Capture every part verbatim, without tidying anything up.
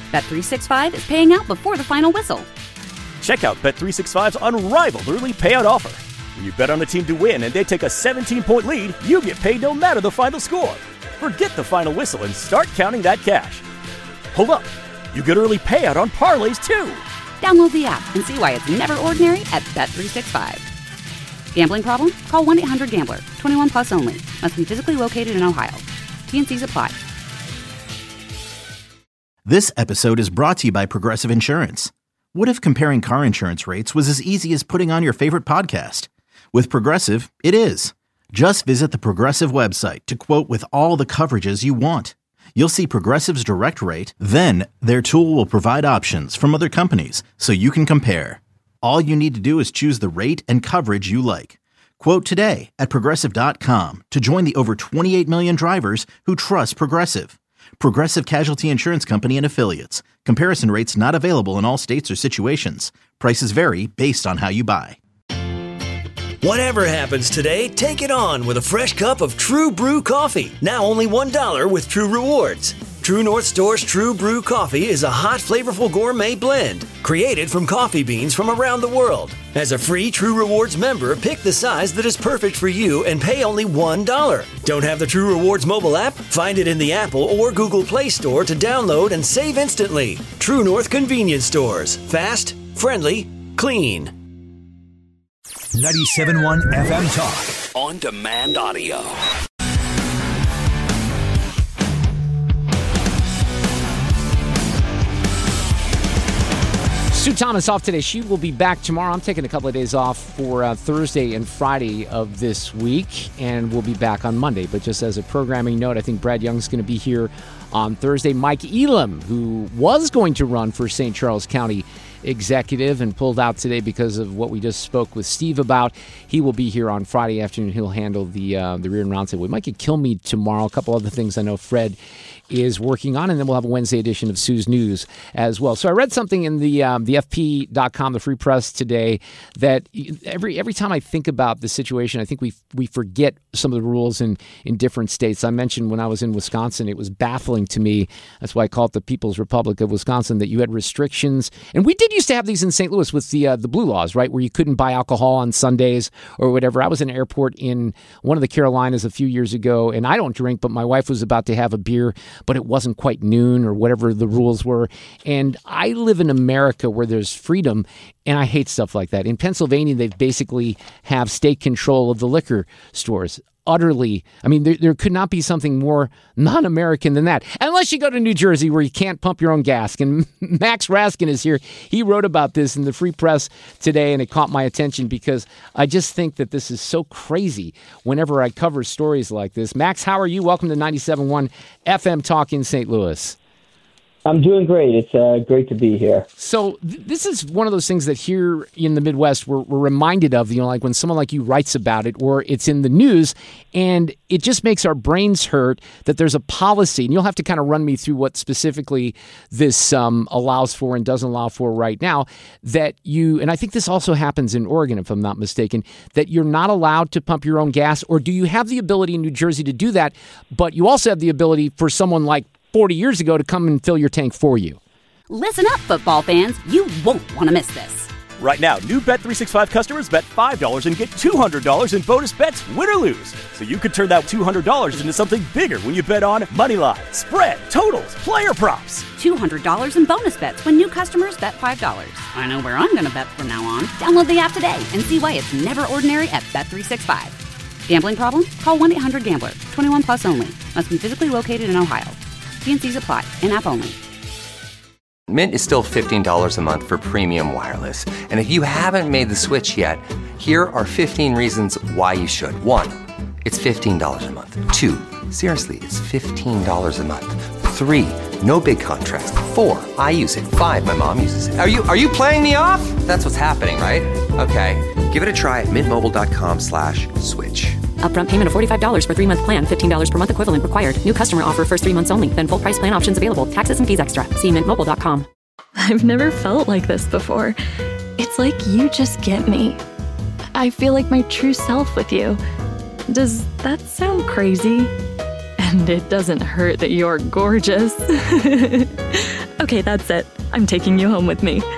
Bet three sixty-five is paying out before the final whistle. Check out Bet three sixty-five's unrivaled early payout offer. When you bet on a team to win and they take a seventeen-point lead, you get paid no matter the final score. Forget the final whistle and start counting that cash. Hold up. You get early payout on parlays, too. Download the app and see why it's never ordinary at Bet three sixty-five. Gambling problem? Call one eight hundred gambler. twenty-one plus only. Must be physically located in Ohio. T and C's apply. This episode is brought to you by Progressive Insurance. What if comparing car insurance rates was as easy as putting on your favorite podcast? With Progressive, it is. Just visit the Progressive website to quote with all the coverages you want. You'll see Progressive's direct rate, then their tool will provide options from other companies so you can compare. All you need to do is choose the rate and coverage you like. Quote today at Progressive dot com to join the over twenty-eight million drivers who trust Progressive. Progressive Casualty Insurance Company and Affiliates. Comparison rates not available in all states or situations. Prices vary based on how you buy. Whatever happens today, take it on with a fresh cup of True Brew coffee. Now only one dollar with True Rewards. True North Store's True Brew coffee is a hot, flavorful gourmet blend created from coffee beans from around the world. As a free True Rewards member, pick the size that is perfect for you and pay only one dollar. Don't have the True Rewards mobile app? Find it in the Apple or Google Play Store to download and save instantly. True North Convenience Stores. Fast, friendly, clean. ninety-seven point one F M Talk. On demand audio. Sue Thomas off today. She will be back tomorrow. I'm taking a couple of days off for uh, Thursday and Friday of this week, and we'll be back on Monday. But just as a programming note, I think Brad Young's going to be here on Thursday. Mike Elam, who was going to run for Saint Charles County executive and pulled out today because of what we just spoke with Steve about, he will be here on Friday afternoon. He'll handle the uh, the rear and roundtable. We might get Kilmeade tomorrow. A couple other things I know Fred is working on, and then we'll have a Wednesday edition of Sue's News as well. So I read something in the um, the F P dot com, the Free Press today, that every every time I think about the situation, I think we we forget some of the rules in, in different states. I mentioned when I was in Wisconsin, it was baffling to me. That's why I call it the People's Republic of Wisconsin, that you had restrictions. And we did used to have these in Saint Louis with the uh, the blue laws, right, where you couldn't buy alcohol on Sundays or whatever. I was in an airport in one of the Carolinas a few years ago, and I don't drink, but my wife was about to have a beer, but it wasn't quite noon or whatever the rules were. And I live in America where there's freedom, and I hate stuff like that. In Pennsylvania, they basically have state control of the liquor stores. Utterly, I mean, there, there could not be something more non-American than that. Unless you go to New Jersey where you can't pump your own gas. And Max Raskin is here. He wrote about this in the Free Press today, and it caught my attention because I just think that this is so crazy whenever I cover stories like this. Max, how are you? Welcome to ninety-seven point one F M Talk in Saint Louis. I'm doing great. It's uh, great to be here. So th- this is one of those things that here in the Midwest we're, we're reminded of, you know, like when someone like you writes about it or it's in the news, and it just makes our brains hurt that there's a policy. And you'll have to kind of run me through what specifically this um, allows for and doesn't allow for right now, that you, and I think this also happens in Oregon, if I'm not mistaken, that you're not allowed to pump your own gas, or do you have the ability in New Jersey to do that, but you also have the ability for someone like forty years ago to come and fill your tank for you? Listen up, football fans. You won't want to miss this. Right now, new Bet three sixty-five customers bet five dollars and get two hundred dollars in bonus bets, win or lose. So you could turn that two hundred dollars into something bigger when you bet on money line, spread, totals, player props. two hundred dollars in bonus bets when new customers bet five dollars. I know where I'm going to bet from now on. Download the app today and see why it's never ordinary at Bet three sixty-five. Gambling problem? Call one eight hundred gambler. twenty-one plus only. Must be physically located in Ohio. T and C's apply. In-app only. Mint is still fifteen dollars a month for premium wireless. And if you haven't made the switch yet, here are fifteen reasons why you should. One, it's fifteen dollars a month. Two, seriously, it's fifteen dollars a month. Three, no big contrast. Four, I use it. Five, my mom uses it. Are you are you playing me off? That's what's happening, right? Okay, give it a try at mintmobile.com slash switch. Upfront payment of forty-five dollars for three-month plan. fifteen dollars per month equivalent required. New customer offer first three months only. Then full price plan options available. Taxes and fees extra. See mint mobile dot com. I've never felt like this before. It's like you just get me. I feel like my true self with you. Does that sound crazy? And it doesn't hurt that you're gorgeous. Okay, that's it. I'm taking you home with me.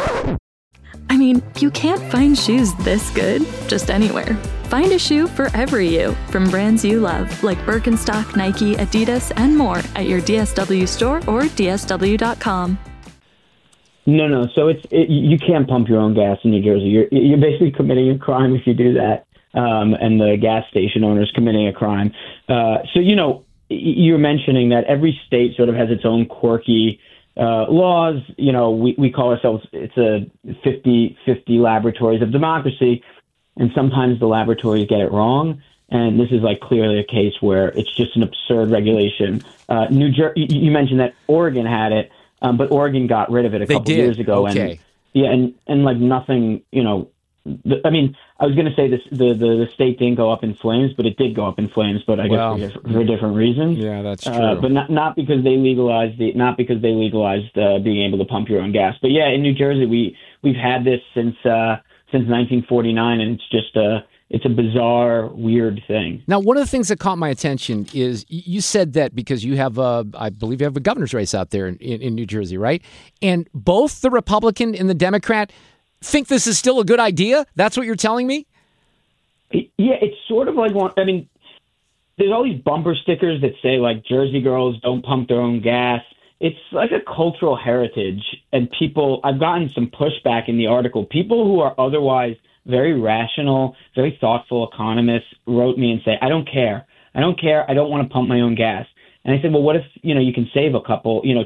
I mean, you can't find shoes this good just anywhere. Find a shoe for every you from brands you love, like Birkenstock, Nike, Adidas, and more at your D S W store or D S W dot com. No, no. So it's it, you can't pump your own gas in New Jersey. You're you're basically committing a crime if you do that, um, and the gas station owner is committing a crime. Uh, so you know, you're mentioning that every state sort of has its own quirky uh, laws. You know, we we call ourselves it's a fifty-fifty laboratories of democracy. And sometimes the laboratories get it wrong, and this is like clearly a case where it's just an absurd regulation. Uh, New Jersey, you mentioned that Oregon had it, um, but Oregon got rid of it a they couple did. years ago. Okay. And yeah, and, and like nothing, you know. The, I mean, I was going to say this: the, the the state didn't go up in flames, but it did go up in flames. But I well, guess for, for different reasons. Yeah, that's true. Uh, but not not because they legalized the not because they legalized uh, being able to pump your own gas. But yeah, in New Jersey, we we've had this since. Uh, since nineteen forty-nine, and it's just a it's a bizarre, weird thing. Now, one of the things that caught my attention is you said that because you have a, I believe you have a governor's race out there in, in, in New Jersey, right? And both the Republican and the Democrat think this is still a good idea? That's what you're telling me? Yeah, it's sort of like one, I mean, there's all these bumper stickers that say, like, Jersey girls don't pump their own gas. It's like a cultural heritage, and people, I've gotten some pushback in the article. People who are otherwise very rational, very thoughtful economists wrote me and say, I don't care. I don't care. I don't want to pump my own gas. And I said, well, what if, you know, you can save a couple, you know,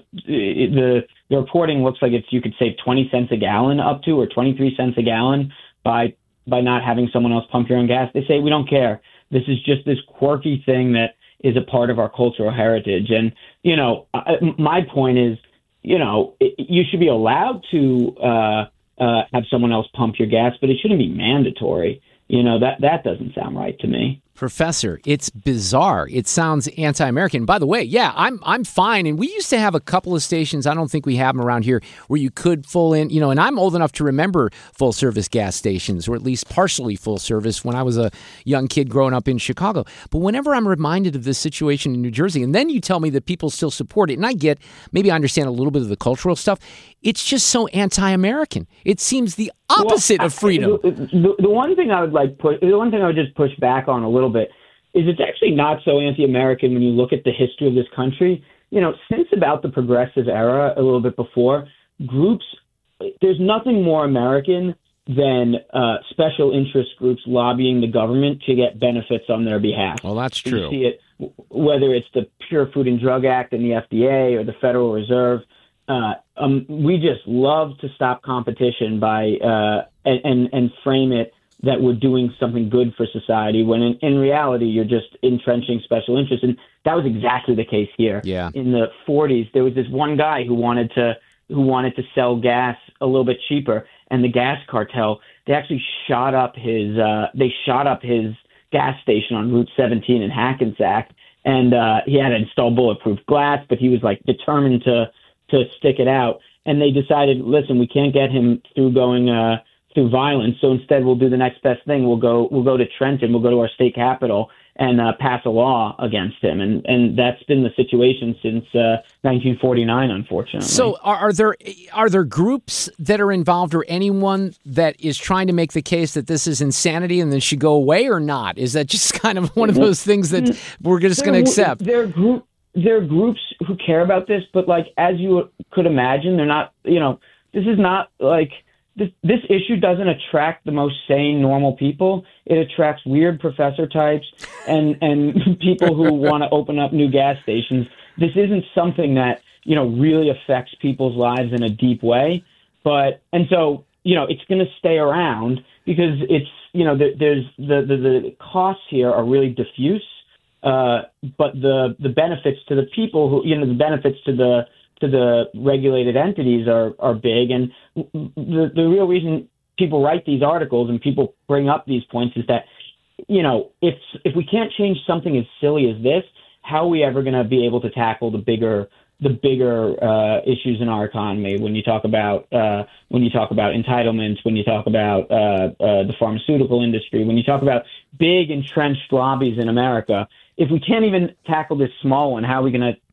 the the reporting looks like it's, you could save twenty cents a gallon up to, or twenty-three cents a gallon by, by not having someone else pump your own gas. They say, we don't care. This is just this quirky thing that is a part of our cultural heritage. And, you know, my point is, you know, you should be allowed to uh, uh, have someone else pump your gas, but it shouldn't be mandatory. You know, that, that doesn't sound right to me. Professor, it's bizarre. It sounds anti-American. By the way, yeah, I'm I'm fine. And we used to have a couple of stations, I don't think we have them around here, where you could full in, you know, and I'm old enough to remember full service gas stations, or at least partially full service when I was a young kid growing up in Chicago. But whenever I'm reminded of this situation in New Jersey, and then you tell me that people still support it, and I get, maybe I understand a little bit of the cultural stuff, it's just so anti-American. It seems the opposite well, of freedom. The, the, the one thing I would like push, the one thing I would just push back on a little bit is it's actually not so anti-American when you look at the history of this country. You know, since about the progressive era, a little bit before, groups, there's nothing more American than uh, special interest groups lobbying the government to get benefits on their behalf. Well, that's true. You see it, whether it's the Pure Food and Drug Act and the F D A or the Federal Reserve. Uh, um, we just love to stop competition by uh, and, and and frame it that we're doing something good for society, when in, in reality you're just entrenching special interests. And that was exactly the case here. Yeah. In the forties, there was this one guy who wanted to who wanted to sell gas a little bit cheaper, and the gas cartel, they actually shot up his uh, they shot up his gas station on Route seventeen in Hackensack, and uh, he had to install bulletproof glass, but he was like determined to to stick it out. And they decided, listen, we can't get him through going uh, through violence, so instead we'll do the next best thing. We'll go we'll go to Trenton, we'll go to our state capital and uh, pass a law against him. And and that's been the situation since uh, nineteen forty-nine, unfortunately. So are, are there are there groups that are involved, or anyone that is trying to make the case that this is insanity and then should go away, or not? Is that just kind of one of those things that we're just going to accept? There are, group, there are groups who care about this, but like, as you could imagine, they're not, you know, this is not like, This, this issue doesn't attract the most sane, normal people. It attracts weird professor types and, and people who want to open up new gas stations. This isn't something that, you know, really affects people's lives in a deep way. But, and so, you know, it's going to stay around because it's, you know, there, there's the, the, the costs here are really diffuse, uh, but the, the benefits to the people who, you know, the benefits to the, to the regulated entities are, are big. And the, the real reason people write these articles and people bring up these points is that, you know, if, if we can't change something as silly as this, how are we ever going to be able to tackle the bigger, the bigger uh, issues in our economy? When you talk about, uh, when you talk about entitlements, when you talk about uh, uh, the pharmaceutical industry, when you talk about big entrenched lobbies in America, if we can't even tackle this small one, how are we going to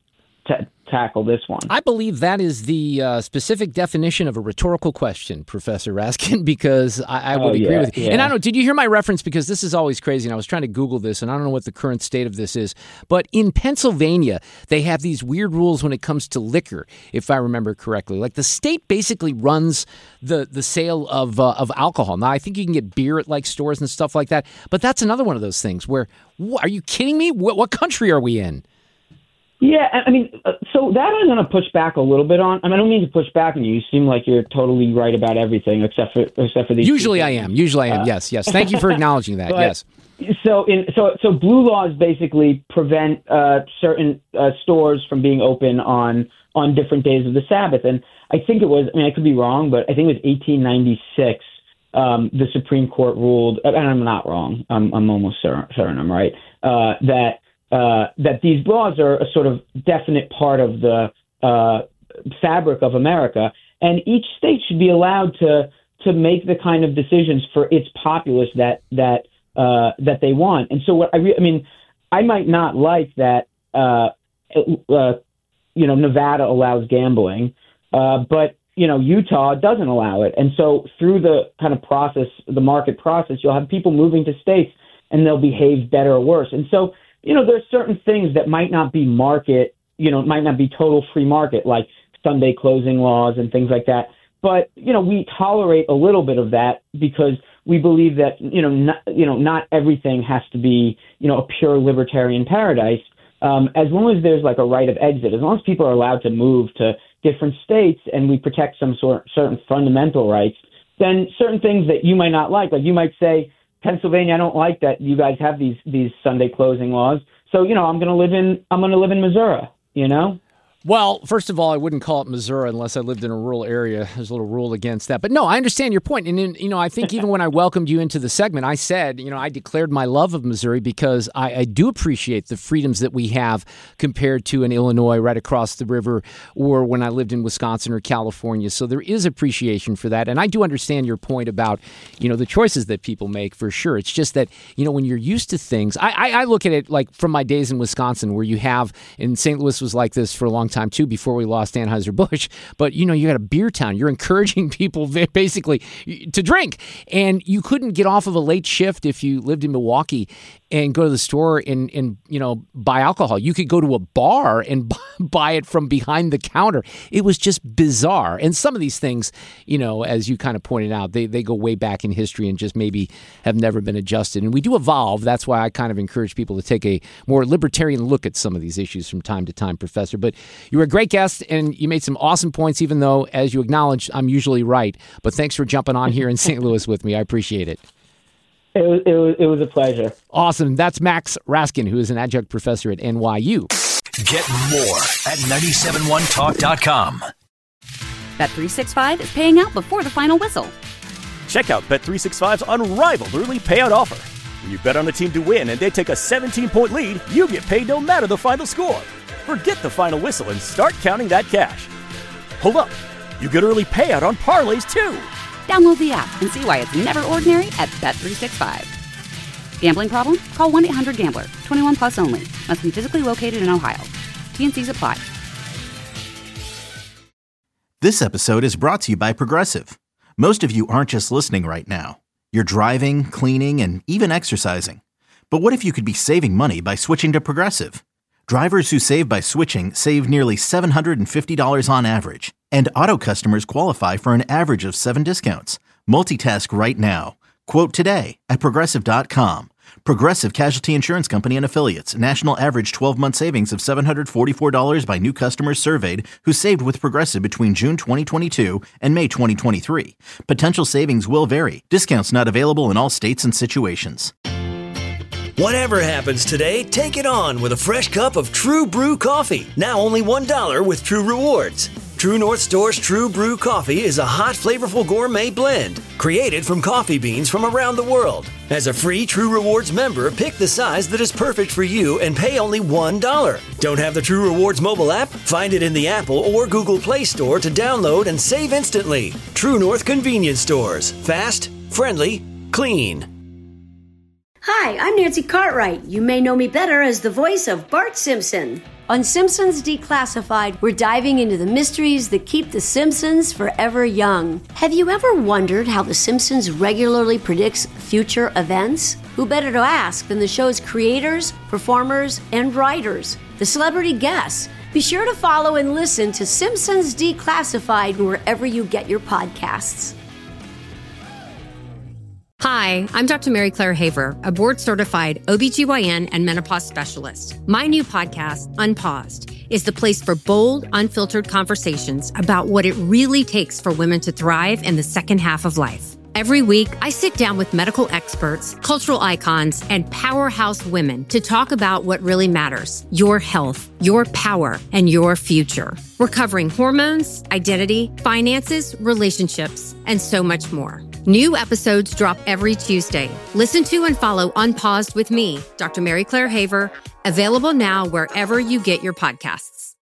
t- tackle this one. I believe that is the uh, specific definition of a rhetorical question, Professor Raskin, because I, I would oh, agree yeah, with you. Yeah. And I don't know, did you hear my reference? Because this is always crazy, and I was trying to Google this, and I don't know what the current state of this is. But in Pennsylvania, they have these weird rules when it comes to liquor, if I remember correctly. Like the state basically runs the, the sale of uh, of alcohol. Now, I think you can get beer at like stores and stuff like that, but that's another one of those things where, wh- are you kidding me? What, what country are we in? Yeah, I mean, uh, so that I'm going to push back a little bit on. I mean, I don't mean to push back on you. You seem like you're totally right about everything, except for except for these. Usually, I am. Usually, I am. Uh, yes, yes. Thank you for acknowledging that. but, yes. So, in so so blue laws basically prevent uh, certain uh, stores from being open on on different days of the Sabbath, and I think it was. I mean, I could be wrong, but I think it was eighteen ninety-six. Um, the Supreme Court ruled, and I'm not wrong. I'm I'm almost certain, certain I'm right. Uh, that. Uh, that these laws are a sort of definite part of the uh, fabric of America, and each state should be allowed to to make the kind of decisions for its populace that that uh, that they want. And so, what I, re- I mean, I might not like that. Uh, uh, you know, Nevada allows gambling, uh, but you know, Utah doesn't allow it. And so, through the kind of process, the market process, you'll have people moving to states, and they'll behave better or worse. And so. You know, there's certain things that might not be market, you know, might not be total free market, like Sunday closing laws and things like that. But, you know, we tolerate a little bit of that because we believe that, you know, not, you know, not everything has to be, you know, a pure libertarian paradise. Um, as long as there's like a right of exit, as long as people are allowed to move to different states and we protect some sort certain fundamental rights, then certain things that you might not like, like you might say, Pennsylvania, I don't like that you guys have these these Sunday closing laws. So, you know, I'm going to live in I'm going to live in Missouri, you know? Well, first of all, I wouldn't call it Missouri unless I lived in a rural area. There's a little rule against that. But no, I understand your point. And, in, you know, I think even when I welcomed you into the segment, I said, you know, I declared my love of Missouri because I, I do appreciate the freedoms that we have compared to in Illinois right across the river or when I lived in Wisconsin or California. So there is appreciation for that. And I do understand your point about, you know, the choices that people make for sure. It's just that, you know, when you're used to things, I, I, I look at it like from my days in Wisconsin where you have, and Saint Louis was like this for a long time too before we lost Anheuser-Busch, but you know, you got a beer town. You're encouraging people basically to drink, and you couldn't get off of a late shift if you lived in Milwaukee and go to the store and, and you know, buy alcohol. You could go to a bar and buy it from behind the counter. It was just bizarre. And some of these things, you know, as you kind of pointed out, they, they go way back in history and just maybe have never been adjusted. And we do evolve. That's why I kind of encourage people to take a more libertarian look at some of these issues from time to time, Professor. But you were a great guest, and you made some awesome points, even though, as you acknowledged, I'm usually right. But thanks for jumping on here in Saint Louis with me. I appreciate it. It was, it was, it was a pleasure. Awesome. That's Max Raskin, who is an adjunct professor at N Y U. Get more at nine seven one talk dot com. Bet three sixty-five is paying out before the final whistle. Check out Bet three sixty-five's unrivaled early payout offer. When you bet on a team to win and they take a seventeen-point lead, you get paid no matter the final score. Forget the final whistle and start counting that cash. Hold up. You get early payout on parlays, too. Download the app and see why it's never ordinary at Bet three sixty-five. Gambling problem? Call one eight hundred gambler. twenty-one plus only. Must be physically located in Ohio. T and C's apply. This episode is brought to you by Progressive. Most of you aren't just listening right now. You're driving, cleaning, and even exercising. But what if you could be saving money by switching to Progressive? Drivers who save by switching save nearly seven hundred fifty dollars on average. And auto customers qualify for an average of seven discounts. Multitask right now. Quote today at Progressive dot com. Progressive Casualty Insurance Company and Affiliates. National average twelve-month savings of seven hundred forty-four dollars by new customers surveyed who saved with Progressive between June twenty twenty-two and May twenty twenty-three. Potential savings will vary. Discounts not available in all states and situations. Whatever happens today, take it on with a fresh cup of True Brew coffee. Now only one dollar with True Rewards. True North Store's True Brew coffee is a hot, flavorful gourmet blend created from coffee beans from around the world. As a free True Rewards member, pick the size that is perfect for you and pay only one dollar. Don't have the True Rewards mobile app? Find it in the Apple or Google Play Store to download and save instantly. True North Convenience Stores. Fast, friendly, clean. Hi, I'm Nancy Cartwright. You may know me better as the voice of Bart Simpson. On Simpsons Declassified, we're diving into the mysteries that keep The Simpsons forever young. Have you ever wondered how The Simpsons regularly predicts future events? Who better to ask than the show's creators, performers, and writers, the celebrity guests? Be sure to follow and listen to Simpsons Declassified wherever you get your podcasts. Hi, I'm Doctor Mary Claire Haver, a board-certified O B G Y N and menopause specialist. My new podcast, Unpaused, is the place for bold, unfiltered conversations about what it really takes for women to thrive in the second half of life. Every week, I sit down with medical experts, cultural icons, and powerhouse women to talk about what really matters: your health, your power, and your future. We're covering hormones, identity, finances, relationships, and so much more. New episodes drop every Tuesday. Listen to and follow Unpaused with me, Doctor Mary Claire Haver, available now wherever you get your podcasts.